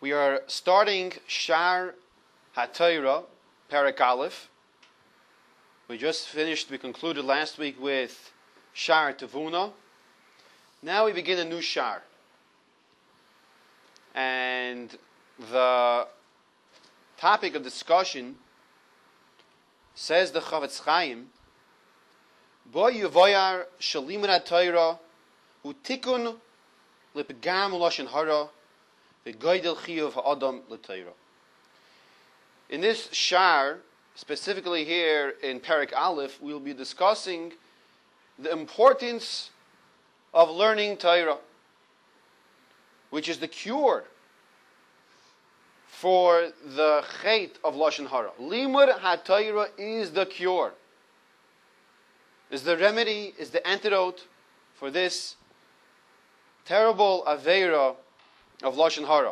We are starting Shar HaTorah, Perek Aleph. We concluded last week with Shar Tevuna. Now we begin a new Shar. And the topic of discussion, says the Chavetz Chaim, Bo Yuvoyar Shalimud HaTorah Utikun Lipgam Lashon Hara V'Goydel Chiyuv Ha'adam L'Torah. In this Shar, specifically here in Perek Aleph, we will be discussing the importance of learning Torah, which is the cure for the chait of Lashon Hara. Limud HaTorah is the cure, is the remedy, is the antidote for this terrible aveira of Lashon Hara.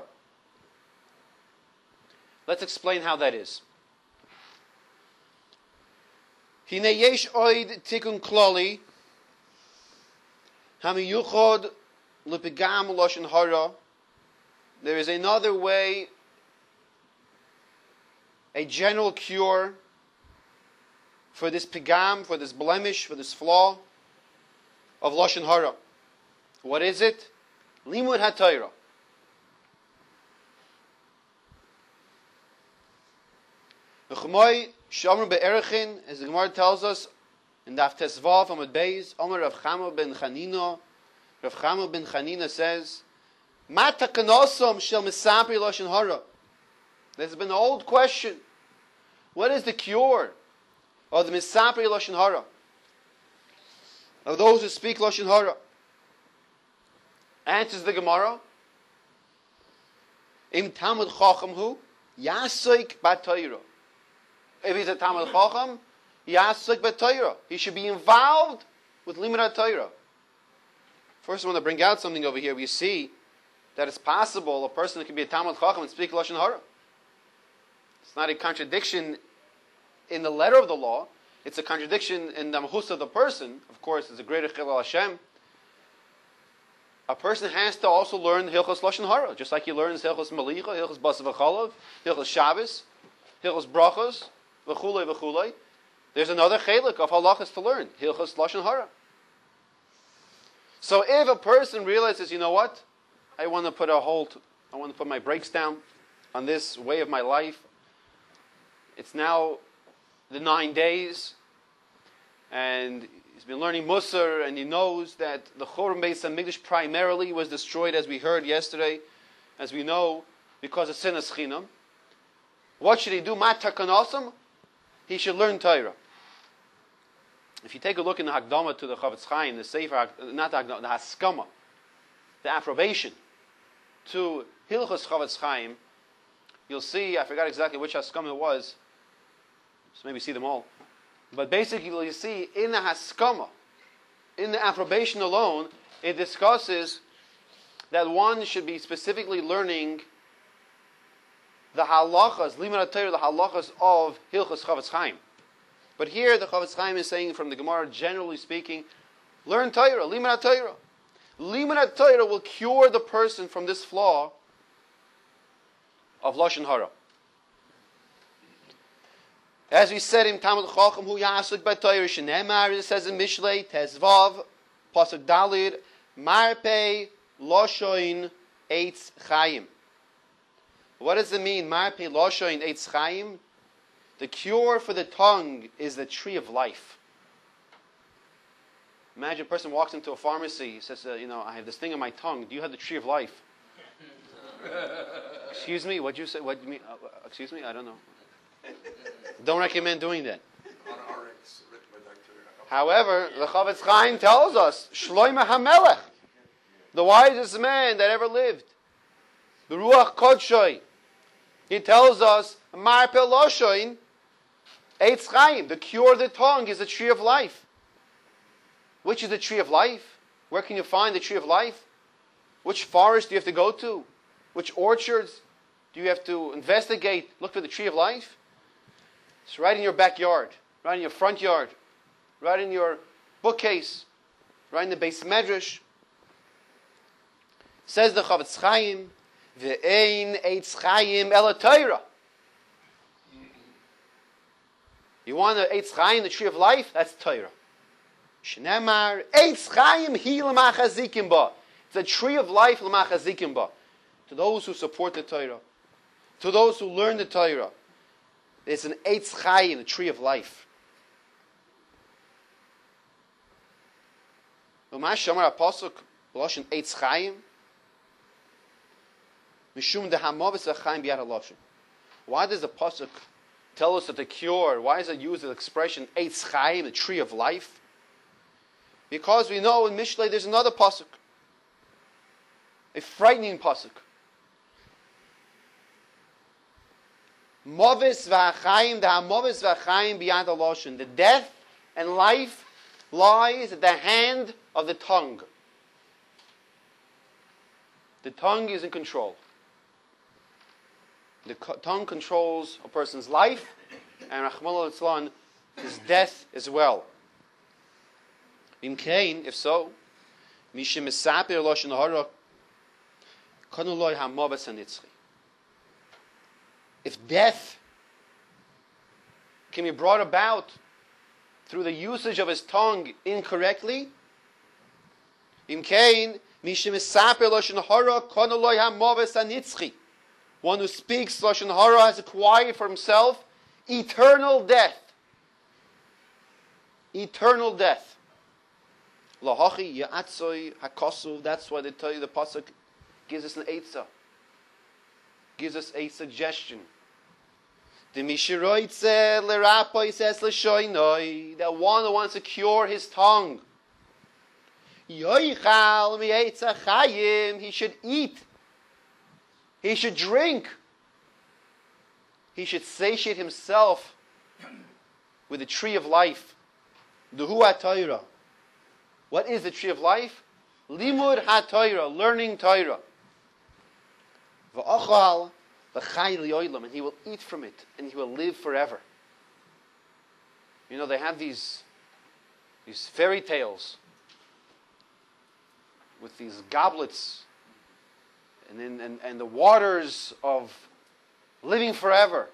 Let's explain how that is. Hine yesh oid tikun klali hamiyuchod lepigam Lashon Hara. There is another way, a general cure for this pigam, for this blemish, for this flaw of Lashon Hara. What is it? Limud HaTorah. V'chmoi Shomer be'erechin, as the Gemara tells us in Daf Tesvav Amud Beis, Omer Rav Chama ben Chanina. Rav Chama ben Chanina says, Ma takanosom shel misapi Lashon Hara. There's been an old question. What is the cure of the misapi Lashon Hara, of those who speak Lashon Hara? Answers the Gemara, Im Talmud Chacham hu yasoik b'Torah. If he's a Talmud Chacham, yasoik b'Torah. He should be involved with Limud HaTorah. First, I want to bring out something over here. We see that it's possible a person that can be a Talmud Chacham and speak Lashon Hara. It's not a contradiction in the letter of the law. It's a contradiction in the mahus of the person. Of course, it's a greater chilul Hashem. A person has to also learn Hilchos Lashon Hara, just like he learns Hilchos Malicha, Hilchos Basav V'Chalav, Hilchos Shabbos, Hilchos Brachos, V'chulei V'chulei. There's another chelik of halachas to learn, Hilchos Lashon Hara. So if a person realizes, you know what, I want to put a halt, I want to put my brakes down on this way of my life. It's now the 9 days, and he's been learning Musar, and he knows that the Churban Beis HaMikdash primarily was destroyed, as we heard yesterday, as we know, because of Sinas Chinam. What should he do? Ma takanosim? He should learn Torah. If you take a look in the Hakdama to the Chavetz Chaim, the Sefer, not the Hakdama, the Haskama, the approbation to Hilchos Chavetz Chaim, you'll see, I forgot exactly which Haskama it was, so maybe see them all. But basically, you see, in the Haskama, in the approbation alone, it discusses that one should be specifically learning the halachas, Limud HaTorah, the halachas of Hilchos Chavetz Chaim. But here, the Chavetz Chaim is saying from the Gemara, generally speaking, learn Torah, Limud HaTorah. Limud HaTorah will cure the person from this flaw of Lashon Hara. As we said in Talmud Chacham, hu yasuk b'Torah shenemar, it says in Mishlei, Tezvav, Pasuk Dalid, Marpei Loshoin Eitz Chaim. What does it mean, Marpei Loshoin Eitz Chaim? The cure for the tongue is the tree of life. Imagine a person walks into a pharmacy, says, I have this thing on my tongue. Do you have the tree of life? Excuse me, what'd you say? What do you mean? Excuse me, I don't know. Don't recommend doing that. However, the Chavetz Chaim tells us, Shlomo HaMelech, the wisest man that ever lived, the Ruach Kodshoi, he tells us, Marpei Loshoin Eitz Chaim, the cure of the tongue is the tree of life. Which is the tree of life? Where can you find the tree of life? Which forest do you have to go to? Which orchards do you have to investigate? Look for the tree of life? It's right in your backyard, right in your front yard, right in your bookcase, right in the Beis Medrash. Says the Chavetz Chaim, Ve'ein eitz chayim ela Torah. You want the eitz chayim, the tree of life? That's Torah. Shnemar eitz chayim hi l'machazikim ba. It's a tree of life l'machazikim ba. To those who support the Torah, to those who learn the Torah, there's an eitz chayim, the tree of life. U'mash shamar apasuk l'oshen eitz chayim. Mishum de'hamavis v'chayim b'yad ha'loshen. Why does the pasuk tell us that the cure? Why does it use the expression eitz chayim, the tree of life? Because we know in Mishlei there's another pasuk, a frightening pasuk. Movis v'achayim de'hamavis v'chayim b'yad ha'loshen. The death and life lies at the hand of the tongue. The tongue is in control. The tongue controls a person's life, and Rachmana litzlan, his death as well. If so, mishim esaper loshen hara kanu loy hamavas hanitzchi. If death can be brought about through the usage of his tongue incorrectly, mishim esaper loshen hara kanu loy hamavas hanitzchi. One who speaks Lashon Hara has acquired for himself eternal death. Eternal death. Lahachi ya'atzoi hakosuv. That's why they tell you the pasuk gives us an eitzah. Gives us a suggestion. The mishiroitze l'rapoi says l'shoinoi. The one who wants to cure his tongue. Yoichal mi'eitza chayim. He should eat. He should drink. He should satiate himself with the tree of life. Duhu HaTorah. What is the tree of life? Limud HaTorah, learning Torah. V'achal v'chai li'olam, and he will eat from it, and he will live forever. You know, they have these fairy tales with these goblets and the waters of living forever.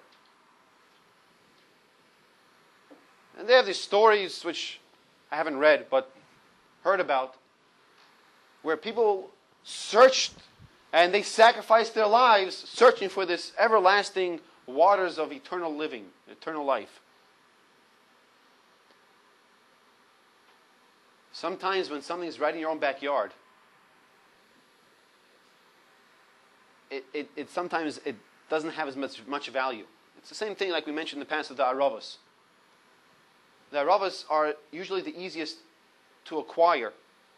And they have these stories which I haven't read but heard about, where people searched and they sacrificed their lives searching for this everlasting waters of eternal living, eternal life. Sometimes when something's right in your own backyard, it sometimes it doesn't have as much value. It's the same thing like we mentioned in the past with the aravas. The aravas are usually the easiest to acquire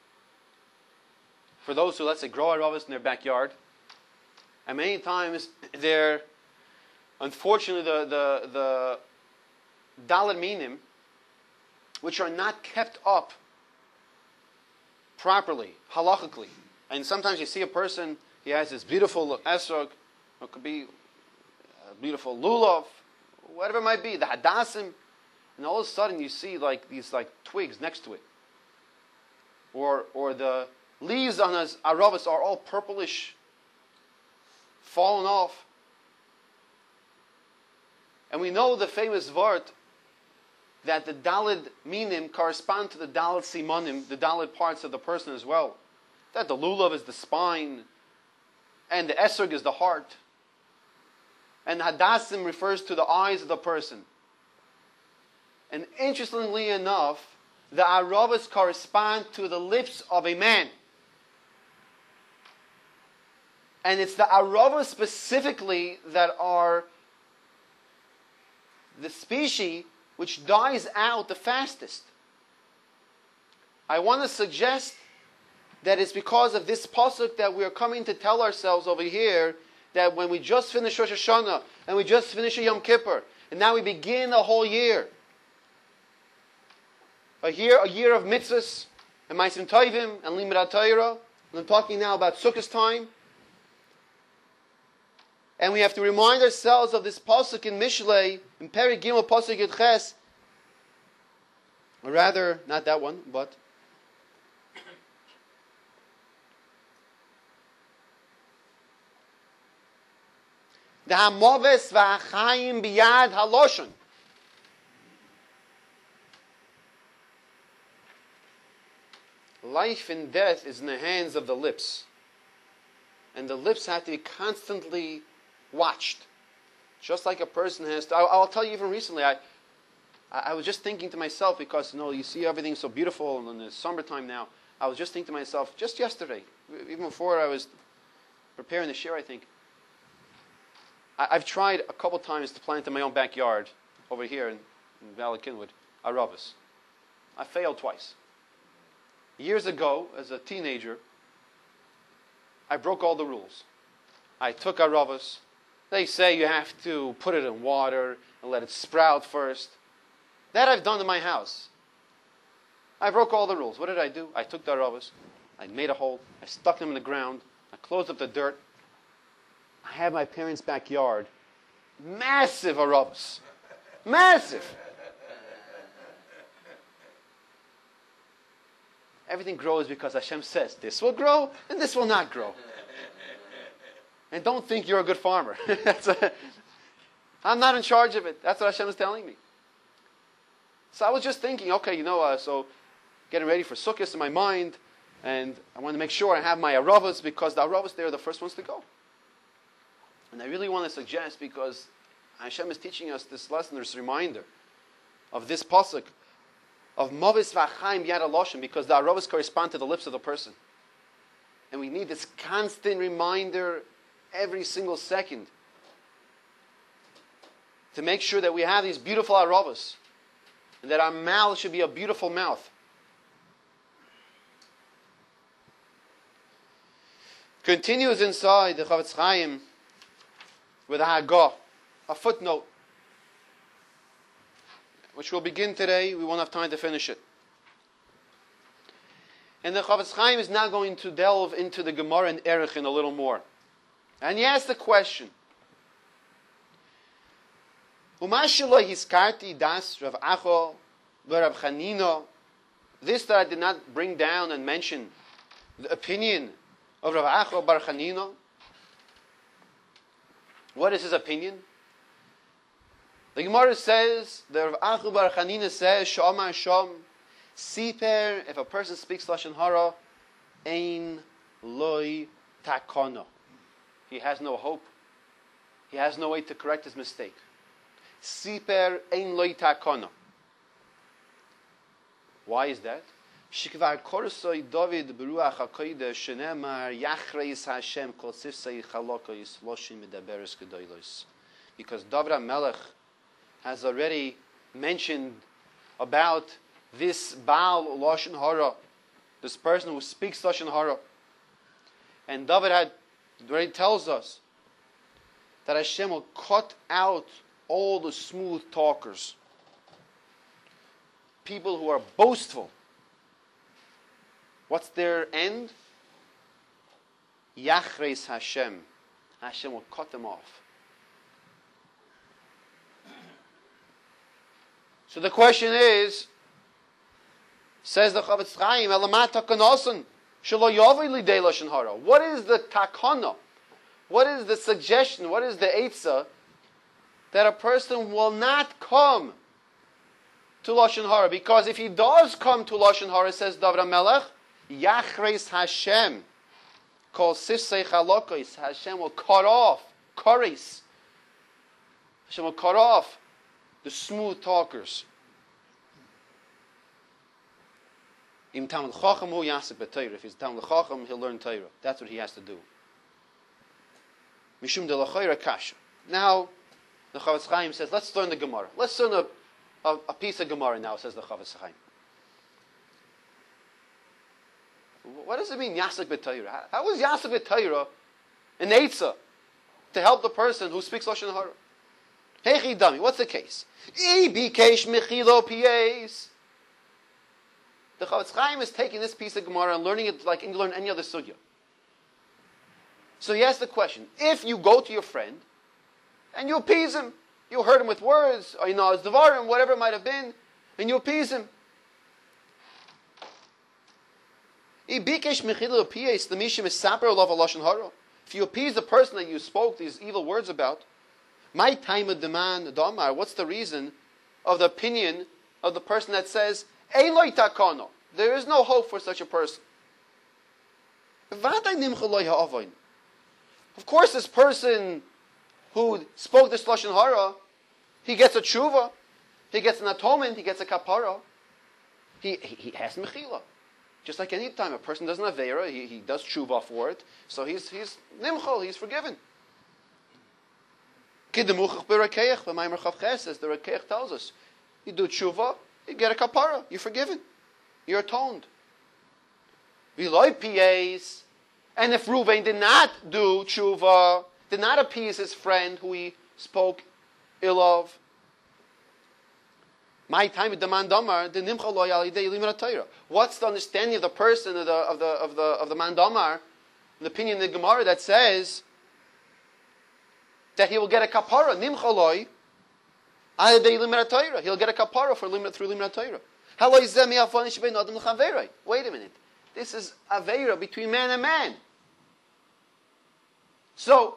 for those who, let's say, grow aravas in their backyard. And many times they're, unfortunately, the daled minim, which are not kept up properly, halachically. And sometimes you see a person, he has this beautiful esrog, it could be a beautiful lulav, whatever it might be, the hadassim, and all of a sudden you see these twigs next to it. Or the leaves on his aravas are all purplish, fallen off. And we know the famous vart that the daled minim correspond to the daled simonim, the daled parts of the person as well. That the lulav is the spine, and the esrog is the heart, and the hadassim refers to the eyes of the person. And interestingly enough, the aravas correspond to the lips of a man. And it's the aravas specifically that are the species which dies out the fastest. I want to suggest that it's because of this pasuk that we are coming to tell ourselves over here that when we just finish Rosh Hashanah and we just finish Yom Kippur and now we begin a whole year, a year of mitzvahs and Ma'asim Tovim and Limud HaTorah, and I'm talking now about Sukkot time. And we have to remind ourselves of this pasuk in Mishlei, in Perek Gimel pasuk Yud Ches, or rather, not that one, but The hamoves v'achayim biyad haloshon. Life and death is in the hands of the lips. And the lips have to be constantly watched. Just like a person has to. I'll tell you, even recently, I was just thinking to myself, because you see everything so beautiful in the summertime now. I was just thinking to myself, just yesterday, even before I was preparing the share, I think, I've tried a couple times to plant in my own backyard, over here in Valley Kinwood, aravas. I failed twice. Years ago, as a teenager, I broke all the rules. I took aravas. They say you have to put it in water and let it sprout first. That I've done in my house. I broke all the rules. What did I do? I took the aravas. I made a hole. I stuck them in the ground. I closed up the dirt. I had my parents' backyard. Massive aravas. Massive. Everything grows because Hashem says this will grow and this will not grow. And don't think you're a good farmer. I'm not in charge of it. That's what Hashem is telling me. So I was just thinking, okay, so getting ready for Sukkot in my mind, and I want to make sure I have my aravas, because the aravas, they're the first ones to go. And I really want to suggest, because Hashem is teaching us this lesson, this reminder of this pasuk of Movis V'Achaim Yad Aloshim, because the aravas correspond to the lips of the person. And we need this constant reminder every single second to make sure that we have these beautiful aravas, and that our mouth should be a beautiful mouth. Continues inside the Chavetz Chaim with a Hagah, a footnote, which will begin today. We won't have time to finish it. And the Chavetz Chaim is now going to delve into the Gemara and Erechin a little more. And he asks the question, Umashilo hiskarti das Rav Acho v'Rav Chanina. This that I did not bring down and mention the opinion of Rav Acho bar Chanina. What is his opinion? The Gemara says, the Rav Acho bar Chanina says, Shomar Shom, Siper, if a person speaks Lashon Hara, Ein Loi Takono. He has no hope. He has no way to correct his mistake. Siper Ein Loi Takono. Why is that? Shikvar korsoi David beruach hakodesh shenemar yachreis Hashem kol sifsei chalokois loshim medaberes gedolos. Because David HaMelech has already mentioned about this Baal Lashon Hara, this person who speaks Lashon Hara. And David already tells us that Hashem will cut out all the smooth talkers, people who are boastful. What's their end? Yachreis Hashem. Hashem will cut them off. So the question is, says the Chavetz Chaim, Elamat takanosan shelo yavei lidei lashon hara. What is the takana? What is the suggestion? What is the eitzah that a person will not come to lashon hara? Because if he does come to lashon hara, says David HaMelech, Yachreis Hashem, kol sifsei chalokois, Hashem will cut off, koris. Hashem will cut off the smooth talkers. Im Talmud Chacham hu yasek b'Torah. If he's Talmud Chacham, he'll learn Torah. That's what he has to do. Mishum de l'chayra kasha. Now, the Chavetz Chaim says, let's learn the Gemara. Let's learn a piece of Gemara now, says the Chavetz Chaim. What does it mean, Yasek b'Torah? How is Yasek b'Torah an eitzah to help the person who speaks Lashon Hara? Heichi dami, what's the case? I bikesh mechilo pies. The Chavetz Chaim is taking this piece of Gemara and learning it like you learn any other sugya. So he asks the question, if you go to your friend and you appease him, you hurt him with words, or his devarim, whatever it might have been, and you appease him, if you appease the person that you spoke these evil words about, My time of demand, Damar, what's the reason of the opinion of the person that says, Eloi takono, there is no hope for such a person? Of course, this person who spoke this Lashon Hara, he gets a tshuva, he gets an atonement, he gets a kapara. He has mechila. Just like any time a person does an aveira, he does tshuva for it, so he's nimchol, he's forgiven. Kidemuchach b'rakeich, the Maimer Chav Ches says, the Rakeich tells us, you do tshuva, you get a kapara, you're forgiven, you're atoned. V'loi piyes, and if Reuven did not do tshuva, did not appease his friend who he spoke ill of, my time demand damar the nimcha lo yalidei limud Torah. What's the understanding of the person of the man damar, the opinion of the Gemara that says that he will get a kapara nimcha lo yalidei limud Torah. He'll get a kapara through limud Torah. Wait a minute. This is aveira between man and man. So,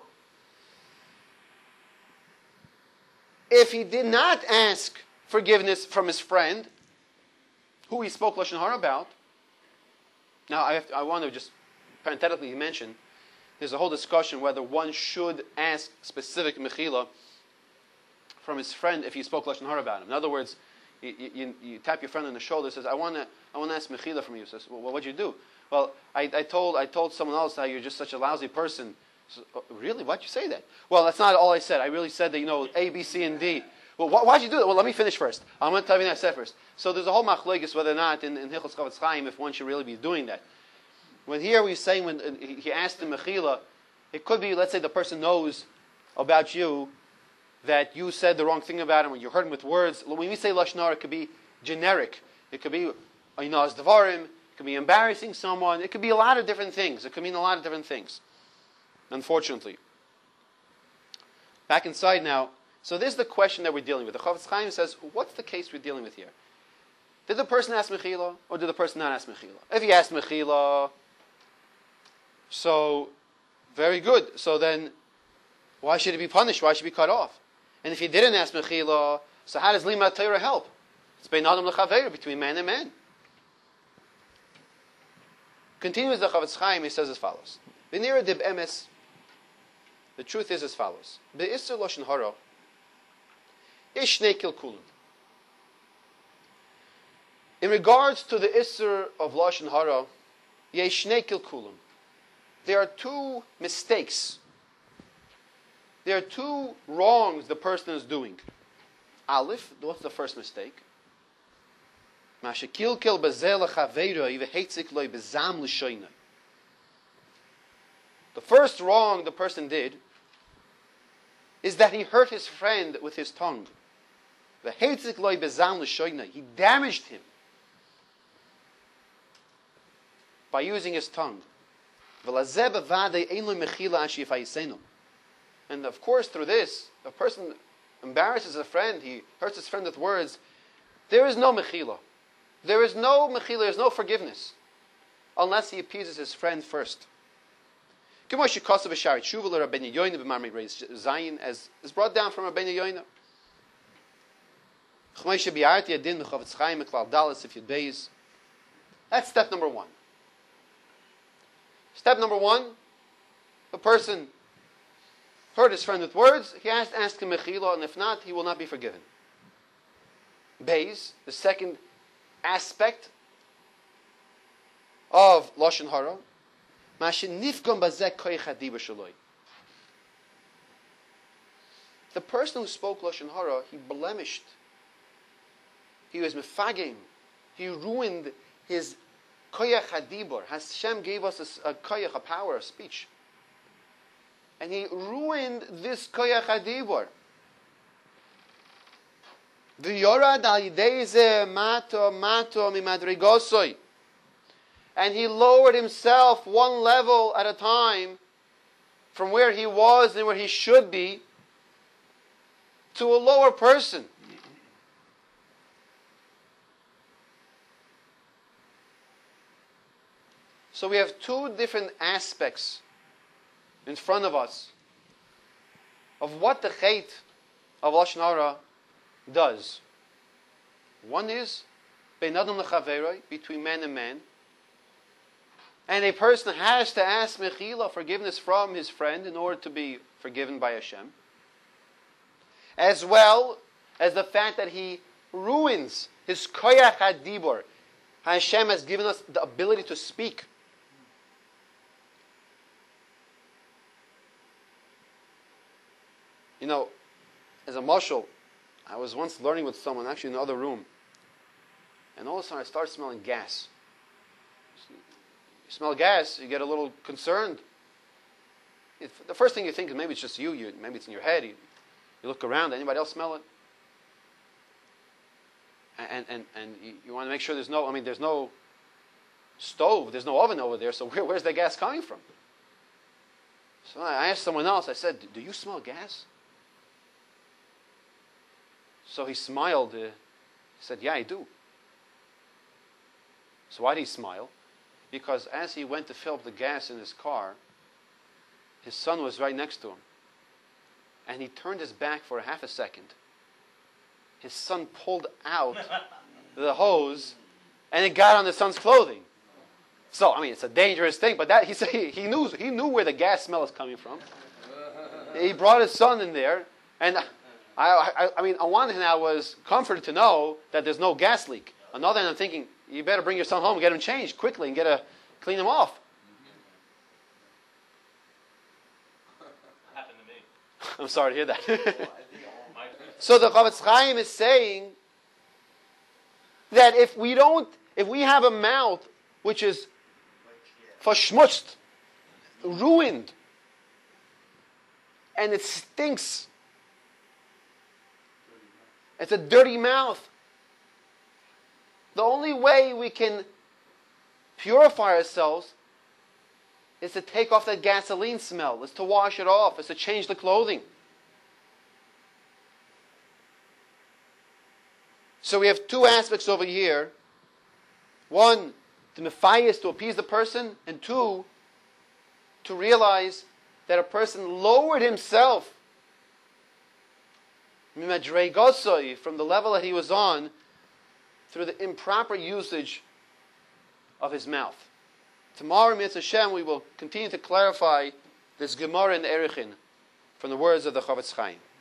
if he did not ask forgiveness from his friend, who he spoke Lashon Hara about, now I want to just parenthetically mention, there's a whole discussion whether one should ask specific mechila from his friend if he spoke Lashon Hara about him. In other words, you tap your friend on the shoulder and says, I want to ask mechila from you. He says, well, what'd you do? Well, I told someone else how you're just such a lousy person. So, really? Why'd you say that? Well, that's not all I said. I really said that, A, B, C, and D. Well, why'd you do that? Well, let me finish first. I'm going to tell you what I said first. So there's a whole machlokes whether or not in Hilchos Chavetz Chaim if one should really be doing that. When here we're saying when he asked the mechila, it could be, let's say the person knows about you that you said the wrong thing about him, or you hurt him with words. When we say Lashon Hara, it could be generic. It could be as devarim. It could be embarrassing someone. It could be a lot of different things. It could mean a lot of different things. Unfortunately. Back inside now. So this is the question that we're dealing with. The Chavetz Chaim says, what's the case we're dealing with here? Did the person ask mechila, or did the person not ask mechila? If he asked mechila, so very good. So then, why should he be punished? Why should he be cut off? And if he didn't ask mechila, so how does limud Torah help? It's bein adam lechaveira, between man and man. Continues the Chavetz Chaim, he says as follows: V'nira dib emes. The truth is as follows: Be'isur lashon hara. In regards to the Isser of Lashon Hara, there are two mistakes. There are two wrongs the person is doing. Aleph, what's the first mistake? The first wrong the person did is that he hurt his friend with his tongue. He damaged him by using his tongue. And of course, through this, a person embarrasses a friend, he hurts his friend with words. There is no mechila. There is no mechila, there is no forgiveness, unless he appeases his friend first. As is brought down from Rabbeinu Yoina. That's step number one. Step number one, the person hurt his friend with words, he has to ask him mechila, and if not, he will not be forgiven. Beis, the second aspect of Lashon Hara, the person who spoke Lashon Hara, he blemished. He was mefagim. He ruined his koyach hadibor. Hashem gave us a koyach, a power of speech. And he ruined this koyach hadibor. V'yorad al yidei zeh mato mimadrigosoi. And he lowered himself one level at a time from where he was and where he should be to a lower person. So we have two different aspects in front of us of what the chait of Lashon Hara does. One is bein adam lechaveroi, between man and man. And a person has to ask mechila, forgiveness from his friend, in order to be forgiven by Hashem. As well as the fact that he ruins his koyach hadibor. Hashem has given us the ability to speak. You know, as a mashal, I was once learning with someone, actually in the other room, and all of a sudden I started smelling gas. You smell gas, you get a little concerned. The first thing you think is maybe it's just you maybe it's in your head. You look around, anybody else smell it? And you want to make sure there's no stove, there's no oven over there, so where's that gas coming from? So I asked someone else, I said, do you smell gas? So he smiled. He said, yeah, I do. So why did he smile? Because as he went to fill up the gas in his car, his son was right next to him. And he turned his back for half a second. His son pulled out the hose, and it got on his son's clothing. So, it's a dangerous thing, but that he knew where the gas smell is coming from. He brought his son in there, and on one hand, I was comforted to know that there's no gas leak. On the other hand, I'm thinking, you better bring your son home and get him changed quickly and clean him off. Happened to me. I'm sorry to hear that. So the Chavetz Chaim is saying that if we have a mouth which is verschmutzt, ruined, and it stinks, it's a dirty mouth. The only way we can purify ourselves is to take off that gasoline smell, is to wash it off, is to change the clothing. So we have two aspects over here. One, to mefayis, to appease the person, and two, to realize that a person lowered himself from the level that he was on through the improper usage of his mouth. Tomorrow, Mitzvah Hashem, we will continue to clarify this Gemara in Erechin from the words of the Chavetz Chaim.